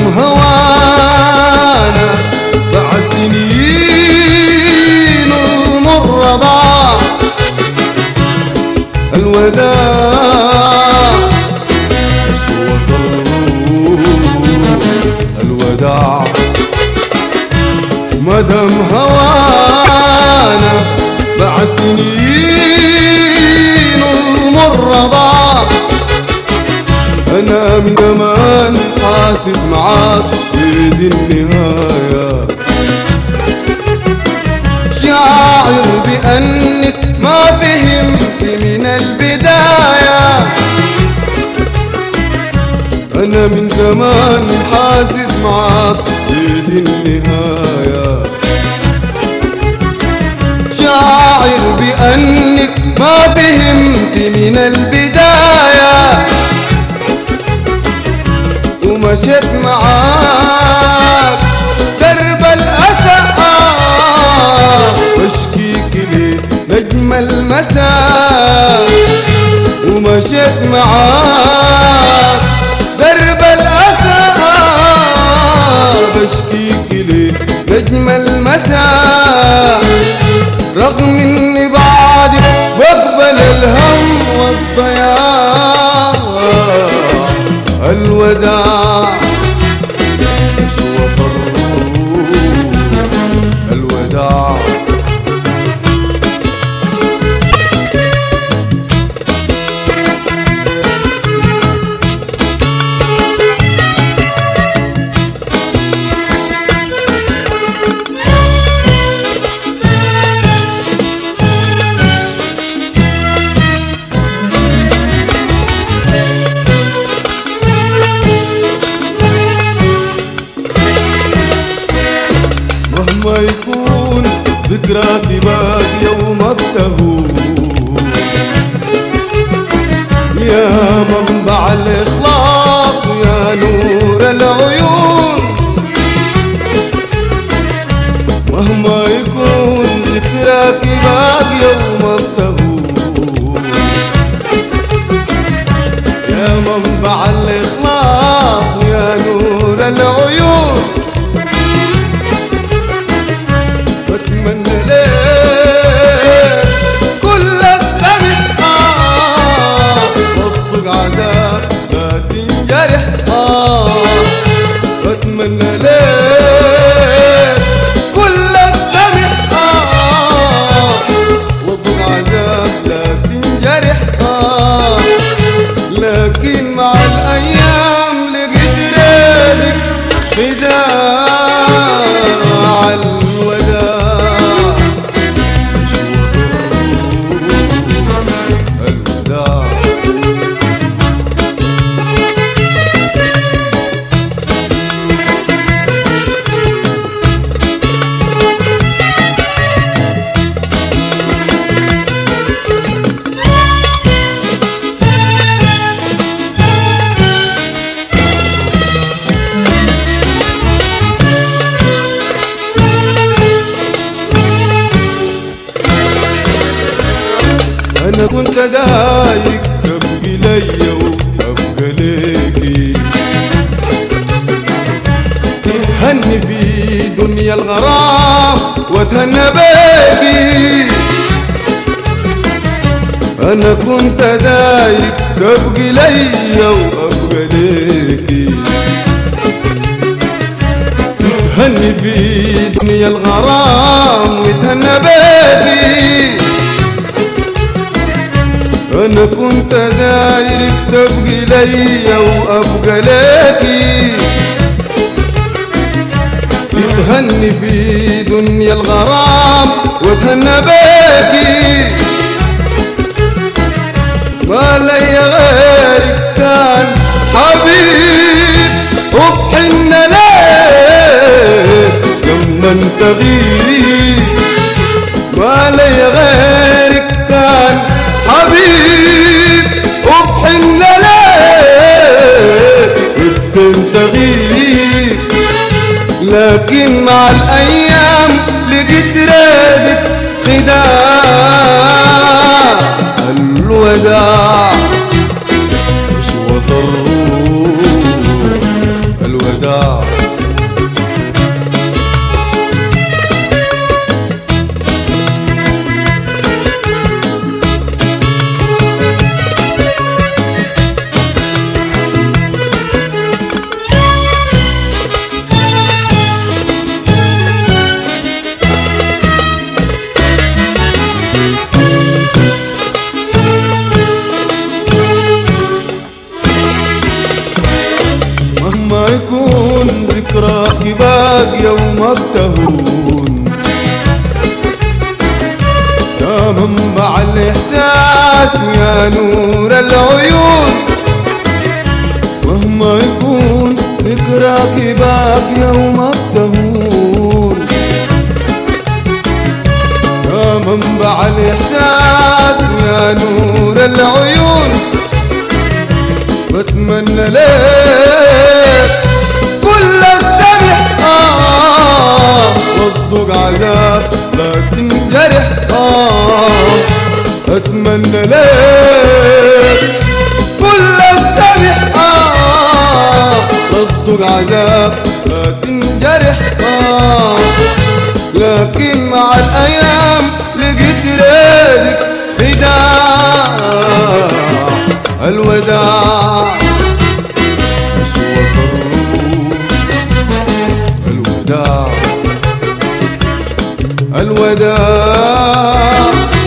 هوانا بعد سنين المر ضاع الوداع أشواط الروح الوداع مدام هوانا بعد سنين المر ضاع أنا من زمان حاسس معاك بيد النهاية شاعر بأنك ما فهمت من البداية أنا من زمان حاسس معاك بيد النهاية شاعر بأنك ما فهمت من البداية ومشيت معاك درب الأسى واشكيك لنجم المساء ومشيت معاك درب الأسى بشكيك لنجم المساء رغم اني بعدك بقبل الهم والضياع الوداع أشواط الروح الوداع مهما يكون ذكراتي باقية وما بتهون يا منبع الإخلاص ويا نور العيون مهما يكون ذكراتي باقية وما بتهون يا منبع الإخلاص ويا نور العيون بتمنى ليك كل السمح بطق عذاب لا تنجرح بتمنى ليك كل السمح بطق عذاب لا تنجرح لكن مع الأيام لقيت ريدك خداع الوداع أشواط الروح الوداع أنا كنت دايق تبقي ليا وأبقى ليكي تتهني في دنيا الغرام واتهنى بيكي أنا كنت دايق تبقي ليا وأبقى ليكي تتهني في دنيا الغرام واتهنى بيكي أنا كنت دايرك تبقي ليا وأبقى ليكي تتهني في دنيا الغرام واتهنى بيكي ما لي غيرك كان حبيب وبحن ليك لما انت غيب ما لي غيرك كان حبيب وبحن ليك انت غيب لكن مع الأيام لقيت رادك خداع الوداع أشواط الروح الوداع يوم بتهون. يا منبع الإحساس يا نور العيون، مهما يكون ذكراك باقي يوم بتهون. يا منبع الإحساس يا نور العيون، بتمنى ليك كل السمح والضوء عذاب لا تنجرح. اتمنى ليك كل السمح والضوء عذاب لا تنجرح. لكن مع الايام لقيت ريدك خداع الوداع، نشوة الروح الوداع الوداع.